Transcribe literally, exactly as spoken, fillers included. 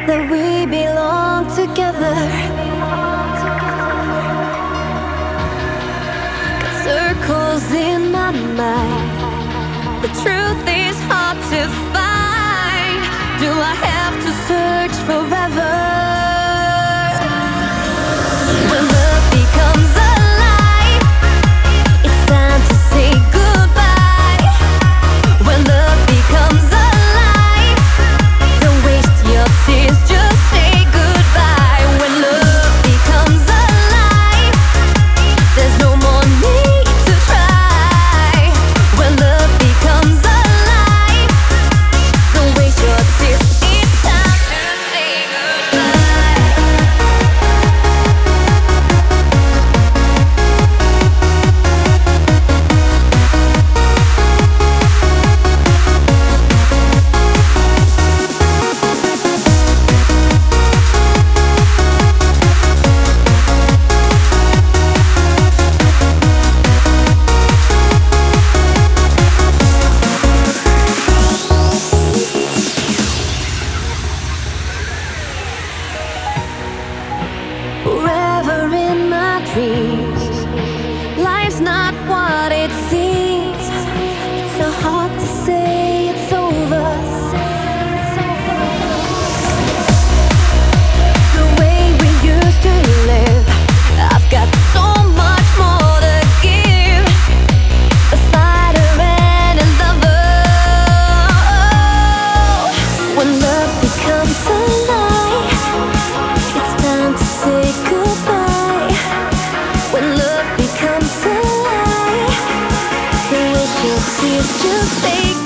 that we belong together. Got circles in my mind. The truth is hard to find. Do I have to search forever? When love becomes alive, it's time to say goodbye. When love becomes alive, don't waste your tears, just say goodbye. When love becomes alive, there's no more need to try. When love becomes alive, don't waste your tears, it's time to say goodbye. Forever in my dreams, life's not what it seems. It's so hard to say it's over. The way we used to live, I've got so much more to give. A fighter and a lover. When love becomes alive, it's time to say goodbye. When love becomes alive, don't waste your tears, just say